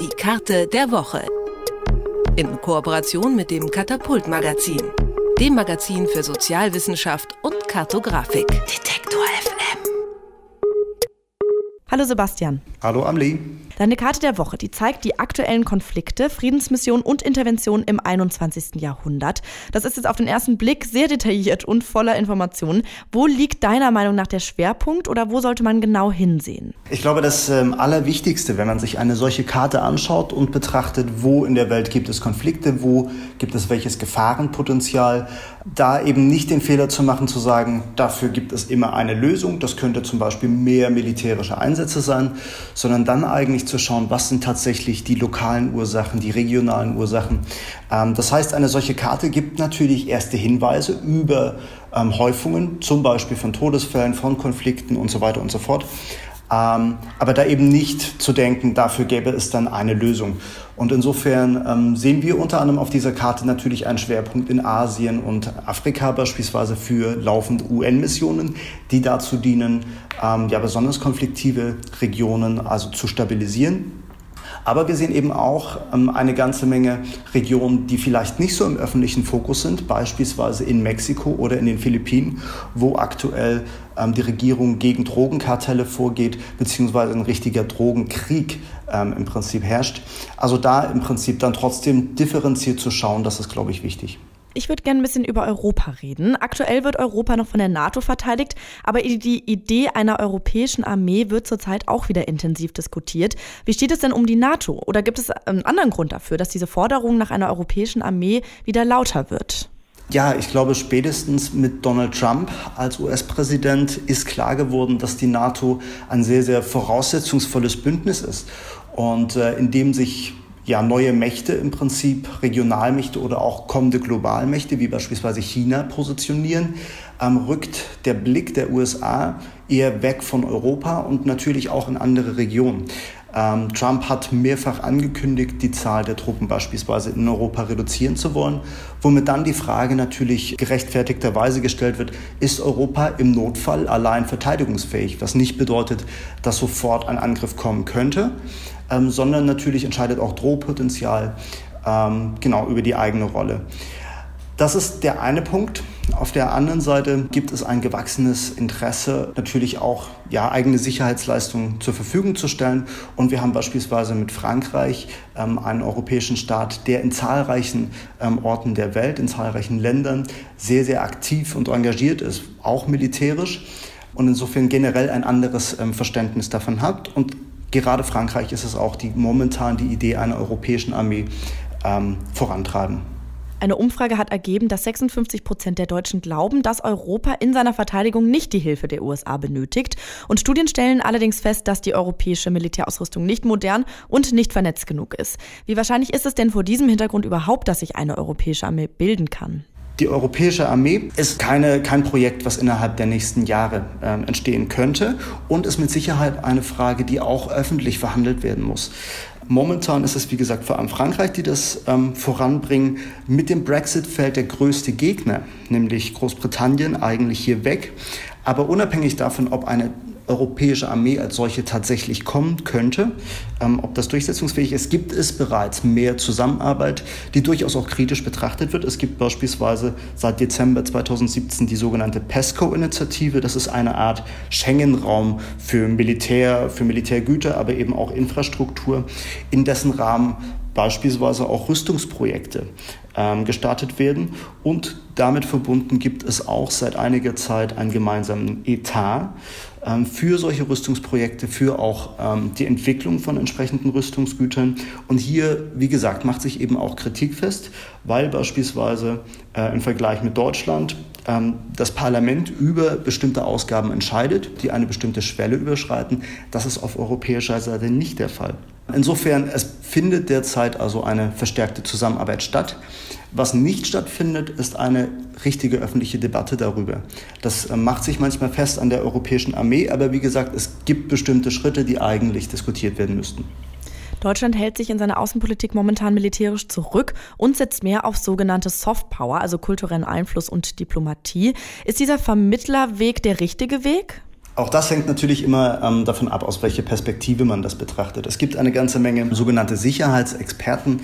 Die Karte der Woche. In Kooperation mit dem Katapult-Magazin, dem Magazin für Sozialwissenschaft und Kartografik. Detektor FM. Hallo Sebastian. Hallo Amelie. Deine Karte der Woche, die zeigt die aktuellen Konflikte, Friedensmissionen und Interventionen im 21. Jahrhundert. Das ist jetzt auf den ersten Blick sehr detailliert und voller Informationen. Wo liegt deiner Meinung nach der Schwerpunkt oder wo sollte man genau hinsehen? Ich glaube, das Allerwichtigste, wenn man sich eine solche Karte anschaut und betrachtet, wo in der Welt gibt es Konflikte, wo gibt es welches Gefahrenpotenzial, da eben nicht den Fehler zu machen, zu sagen, dafür gibt es immer eine Lösung, das könnte zum Beispiel mehr militärische Einsätze sein, sondern dann eigentlich zu schauen, was sind tatsächlich die lokalen Ursachen, die regionalen Ursachen. Das heißt, eine solche Karte gibt natürlich erste Hinweise über Häufungen, zum Beispiel von Todesfällen, von Konflikten und so weiter und so fort. Aber da eben nicht zu denken, dafür gäbe es dann eine Lösung. Und insofern sehen wir unter anderem auf dieser Karte natürlich einen Schwerpunkt in Asien und Afrika beispielsweise für laufende UN-Missionen, die dazu dienen, besonders konfliktive Regionen also zu stabilisieren. Aber wir sehen eben auch eine ganze Menge Regionen, die vielleicht nicht so im öffentlichen Fokus sind, beispielsweise in Mexiko oder in den Philippinen, wo aktuell die Regierung gegen Drogenkartelle vorgeht, beziehungsweise ein richtiger Drogenkrieg im Prinzip herrscht. Also da im Prinzip dann trotzdem differenziert zu schauen, das ist, glaube ich, wichtig. Ich würde gerne ein bisschen über Europa reden. Aktuell wird Europa noch von der NATO verteidigt, aber die Idee einer europäischen Armee wird zurzeit auch wieder intensiv diskutiert. Wie steht es denn um die NATO? Oder gibt es einen anderen Grund dafür, dass diese Forderung nach einer europäischen Armee wieder lauter wird? Ja, ich glaube, spätestens mit Donald Trump als US-Präsident ist klar geworden, dass die NATO ein sehr, sehr voraussetzungsvolles Bündnis ist. Und in dem sich neue Mächte im Prinzip, Regionalmächte oder auch kommende Globalmächte, wie beispielsweise China, positionieren, rückt der Blick der USA eher weg von Europa und natürlich auch in andere Regionen. Trump hat mehrfach angekündigt, die Zahl der Truppen beispielsweise in Europa reduzieren zu wollen, womit dann die Frage natürlich gerechtfertigterweise gestellt wird, ist Europa im Notfall allein verteidigungsfähig, was nicht bedeutet, dass sofort ein Angriff kommen könnte, sondern natürlich entscheidet auch Drohpotenzial über die eigene Rolle. Das ist der eine Punkt. Auf der anderen Seite gibt es ein gewachsenes Interesse, natürlich auch eigene Sicherheitsleistungen zur Verfügung zu stellen. Und wir haben beispielsweise mit Frankreich einen europäischen Staat, der in zahlreichen Orten der Welt, in zahlreichen Ländern sehr, sehr aktiv und engagiert ist, auch militärisch. Und insofern generell ein anderes Verständnis davon hat. Und gerade Frankreich ist es auch, die momentan die Idee einer europäischen Armee vorantreiben. Eine Umfrage hat ergeben, dass 56% der Deutschen glauben, dass Europa in seiner Verteidigung nicht die Hilfe der USA benötigt. Und Studien stellen allerdings fest, dass die europäische Militärausrüstung nicht modern und nicht vernetzt genug ist. Wie wahrscheinlich ist es denn vor diesem Hintergrund überhaupt, dass sich eine europäische Armee bilden kann? Die europäische Armee ist kein Projekt, was innerhalb der nächsten Jahre entstehen könnte und ist mit Sicherheit eine Frage, die auch öffentlich verhandelt werden muss. Momentan ist es, wie gesagt, vor allem Frankreich, die das voranbringen. Mit dem Brexit fällt der größte Gegner, nämlich Großbritannien, eigentlich hier weg. Aber unabhängig davon, ob eine europäische Armee als solche tatsächlich kommen könnte, ob das durchsetzungsfähig ist, gibt es bereits mehr Zusammenarbeit, die durchaus auch kritisch betrachtet wird. Es gibt beispielsweise seit Dezember 2017 die sogenannte PESCO-Initiative. Das ist eine Art Schengen-Raum für Militärgüter, aber eben auch Infrastruktur, in dessen Rahmen beispielsweise auch Rüstungsprojekte gestartet werden. Und damit verbunden gibt es auch seit einiger Zeit einen gemeinsamen Etat für solche Rüstungsprojekte, für auch die Entwicklung von entsprechenden Rüstungsgütern. Und hier, wie gesagt, macht sich eben auch Kritik fest, weil beispielsweise im Vergleich mit Deutschland das Parlament über bestimmte Ausgaben entscheidet, die eine bestimmte Schwelle überschreiten. Das ist auf europäischer Seite nicht der Fall. Insofern, es findet derzeit also eine verstärkte Zusammenarbeit statt. Was nicht stattfindet, ist eine richtige öffentliche Debatte darüber. Das macht sich manchmal fest an der europäischen Armee, aber wie gesagt, es gibt bestimmte Schritte, die eigentlich diskutiert werden müssten. Deutschland hält sich in seiner Außenpolitik momentan militärisch zurück und setzt mehr auf sogenannte Softpower, also kulturellen Einfluss und Diplomatie. Ist dieser Vermittlerweg der richtige Weg? Auch das hängt natürlich immer davon ab, aus welcher Perspektive man das betrachtet. Es gibt eine ganze Menge sogenannte Sicherheitsexperten,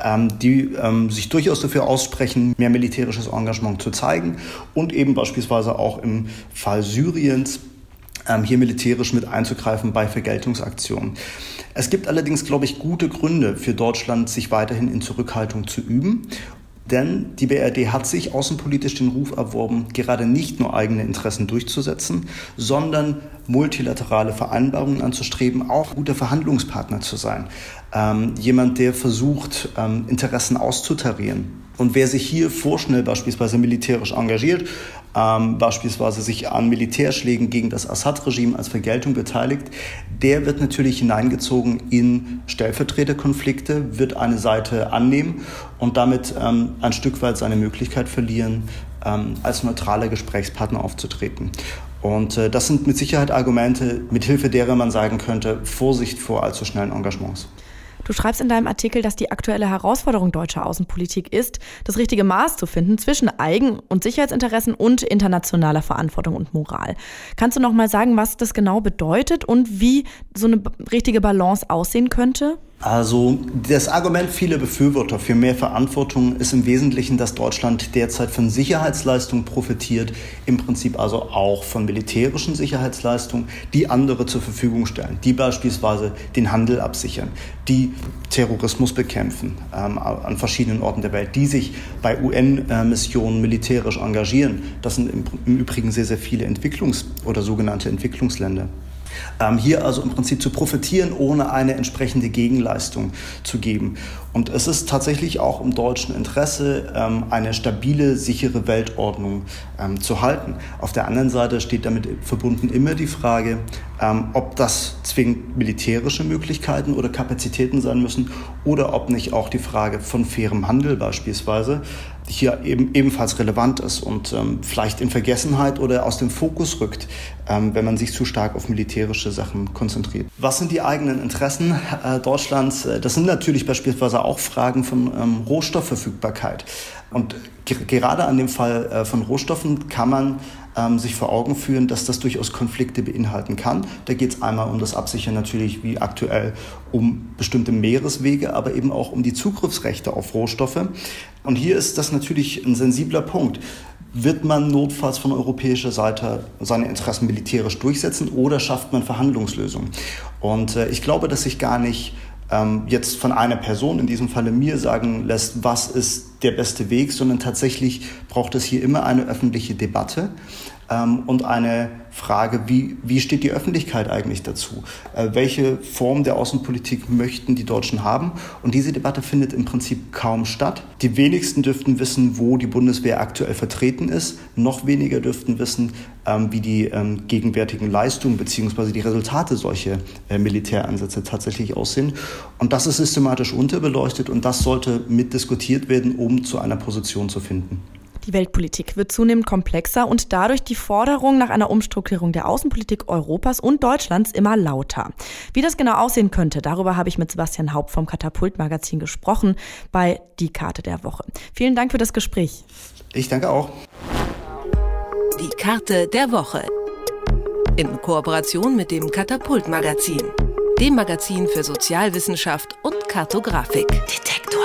die sich durchaus dafür aussprechen, mehr militärisches Engagement zu zeigen und eben beispielsweise auch im Fall Syriens hier militärisch mit einzugreifen bei Vergeltungsaktionen. Es gibt allerdings, glaube ich, gute Gründe für Deutschland, sich weiterhin in Zurückhaltung zu üben. Denn die BRD hat sich außenpolitisch den Ruf erworben, gerade nicht nur eigene Interessen durchzusetzen, sondern multilaterale Vereinbarungen anzustreben, auch guter Verhandlungspartner zu sein. Jemand, der versucht, Interessen auszutarieren. Und wer sich hier vorschnell beispielsweise militärisch engagiert, beispielsweise sich an Militärschlägen gegen das Assad-Regime als Vergeltung beteiligt, der wird natürlich hineingezogen in Stellvertreterkonflikte, wird eine Seite annehmen und damit ein Stück weit seine Möglichkeit verlieren, als neutraler Gesprächspartner aufzutreten. Und das sind mit Sicherheit Argumente, mithilfe derer man sagen könnte, Vorsicht vor allzu schnellen Engagements. Du schreibst in deinem Artikel, dass die aktuelle Herausforderung deutscher Außenpolitik ist, das richtige Maß zu finden zwischen Eigen- und Sicherheitsinteressen und internationaler Verantwortung und Moral. Kannst du noch mal sagen, was das genau bedeutet und wie so eine richtige Balance aussehen könnte? Also das Argument vieler Befürworter für mehr Verantwortung ist im Wesentlichen, dass Deutschland derzeit von Sicherheitsleistungen profitiert, im Prinzip also auch von militärischen Sicherheitsleistungen, die andere zur Verfügung stellen, die beispielsweise den Handel absichern, die Terrorismus bekämpfen an verschiedenen Orten der Welt, die sich bei UN-Missionen militärisch engagieren. Das sind im Übrigen sehr, sehr viele oder sogenannte Entwicklungsländer. Hier also im Prinzip zu profitieren, ohne eine entsprechende Gegenleistung zu geben. Und es ist tatsächlich auch im deutschen Interesse, eine stabile, sichere Weltordnung zu halten. Auf der anderen Seite steht damit verbunden immer die Frage, ob das zwingend militärische Möglichkeiten oder Kapazitäten sein müssen oder ob nicht auch die Frage von fairem Handel beispielsweise hier ebenfalls relevant ist und vielleicht in Vergessenheit oder aus dem Fokus rückt, wenn man sich zu stark auf militärische Sachen konzentriert. Was sind die eigenen Interessen Deutschlands? Das sind natürlich beispielsweise auch Fragen von Rohstoffverfügbarkeit. Und gerade an dem Fall von Rohstoffen kann man sich vor Augen führen, dass das durchaus Konflikte beinhalten kann. Da geht es einmal um das Absichern natürlich wie aktuell um bestimmte Meereswege, aber eben auch um die Zugriffsrechte auf Rohstoffe. Und hier ist das natürlich ein sensibler Punkt. Wird man notfalls von europäischer Seite seine Interessen militärisch durchsetzen oder schafft man Verhandlungslösungen? Und ich glaube, dass sich gar nicht jetzt von einer Person, in diesem Falle mir, sagen lässt, was ist der beste Weg, sondern tatsächlich braucht es hier immer eine öffentliche Debatte und eine Frage, wie steht die Öffentlichkeit eigentlich dazu? Welche Form der Außenpolitik möchten die Deutschen haben? Und diese Debatte findet im Prinzip kaum statt. Die wenigsten dürften wissen, wo die Bundeswehr aktuell vertreten ist. Noch weniger dürften wissen, wie die gegenwärtigen Leistungen bzw. die Resultate solcher Militäreinsätze tatsächlich aussehen. Und das ist systematisch unterbeleuchtet und das sollte mitdiskutiert werden, um zu einer Position zu finden. Die Weltpolitik wird zunehmend komplexer und dadurch die Forderung nach einer Umstrukturierung der Außenpolitik Europas und Deutschlands immer lauter. Wie das genau aussehen könnte, darüber habe ich mit Sebastian Haupt vom Katapult-Magazin gesprochen bei Die Karte der Woche. Vielen Dank für das Gespräch. Ich danke auch. Die Karte der Woche. In Kooperation mit dem Katapult-Magazin, dem Magazin für Sozialwissenschaft und Kartografik. Detektor.